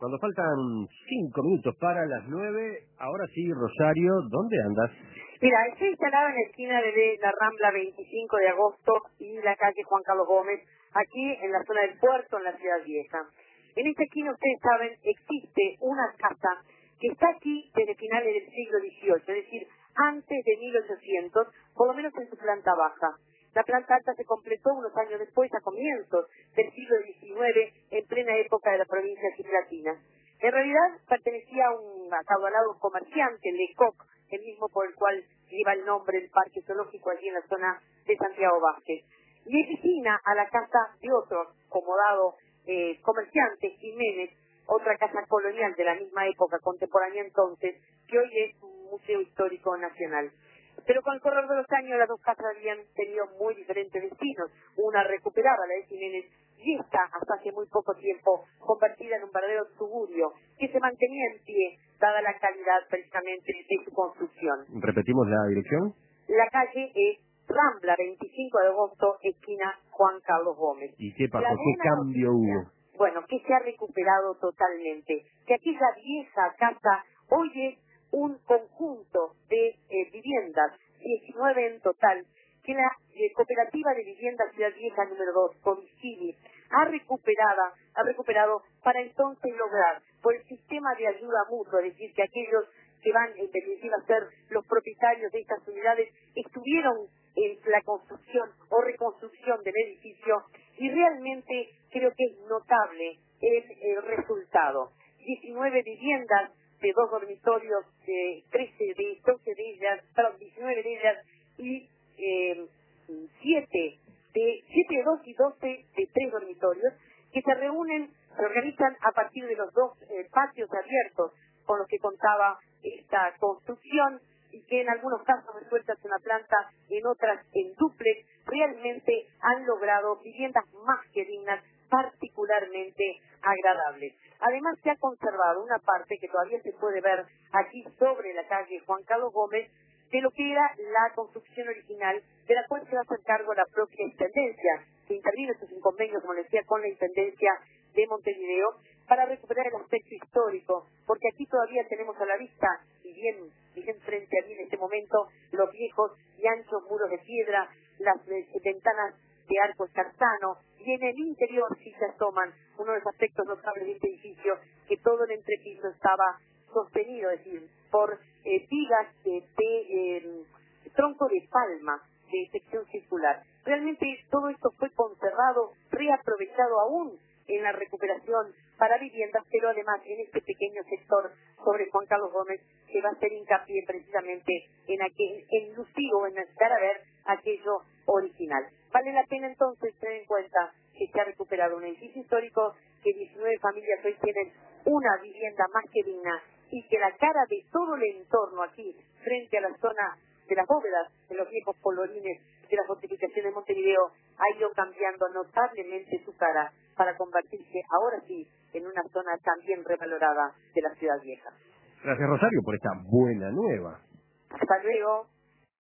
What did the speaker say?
Cuando faltan 5 minutos para las 9, ahora sí, Rosario, ¿dónde andas? Mira, estoy instalada en la esquina de la Rambla 25 de agosto y la calle Juan Carlos Gómez, aquí en la zona del puerto, en la Ciudad Vieja. En esta esquina, ustedes saben, existe una casa que está aquí desde finales del siglo XVIII, es decir, antes de 1800, por lo menos en su planta baja. La planta alta se completó unos años después, a comienzos del siglo XIX, en plena época de la provincia cisplatina. En realidad pertenecía a un acaudalado comerciante, Lecoq, el mismo por el cual lleva el nombre del parque zoológico allí en la zona de Santiago Vázquez. Y es vecina a la casa de otro acomodado comerciante, Jiménez, otra casa colonial de la misma época, contemporánea entonces, que hoy es un museo histórico nacional. Pero con el correr de los años las dos casas habían tenido muy diferentes destinos. Una recuperaba, la de Jiménez, y esta, hasta hace muy poco tiempo, convertida en un verdadero suburbio, que se mantenía en pie, dada la calidad precisamente de su construcción. ¿Repetimos la dirección? La calle es Rambla 25 de agosto, esquina Juan Carlos Gómez. ¿Y qué pasó? ¿Qué cambio hubo? Bueno, que se ha recuperado totalmente. Que aquella vieja casa hoy es un conjunto de viviendas, 19 en total, que la cooperativa de viviendas Ciudad Vieja número 2, Codicili, ha recuperado para entonces lograr, por el sistema de ayuda mutua, es decir, que aquellos que van en definitiva a ser los propietarios de estas unidades estuvieron en la construcción o reconstrucción del edificio, y realmente creo que es notable el resultado. 19 viviendas de 2 dormitorios, 19 de ellas, y 7 de 2 y 12 de 3 dormitorios, que se organizan a partir de los 2 patios abiertos con los que contaba esta construcción, y que en algunos casos resueltas en una planta, en otras en dúplex, realmente han logrado viviendas más que dignas, particularmente agradables. Además, se ha conservado una parte que todavía se puede ver aquí sobre la calle Juan Carlos Gómez, de lo que era la construcción original, de la cual se va a hacer cargo la propia Intendencia, que intervino en convenio, como les decía, con la Intendencia de Montevideo, para recuperar el aspecto histórico, porque aquí todavía tenemos a la vista, y bien frente a mí en este momento, los viejos y anchos muros de piedra, las ventanas de arco escartano, y en el interior sí se asoman uno de los aspectos notables de este edificio, que todo el entrepiso estaba sostenido, es decir, por vigas de tronco de palma de sección circular. Realmente todo esto fue conservado, reaprovechado aún en la recuperación para viviendas, pero además en este pequeño sector sobre Juan Carlos Gómez se va a hacer hincapié precisamente en lucir o en dar a ver aquello original. Vale la pena entonces tener en cuenta que se ha recuperado un edificio histórico, que 19 familias hoy tienen una vivienda más que digna, y que la cara de todo el entorno aquí, frente a la zona de las bóvedas, de los viejos polvorines de la fortificación de Montevideo, ha ido cambiando notablemente su cara para convertirse ahora sí en una zona también revalorada de la Ciudad Vieja. Gracias, Rosario, por esta buena nueva. Hasta luego.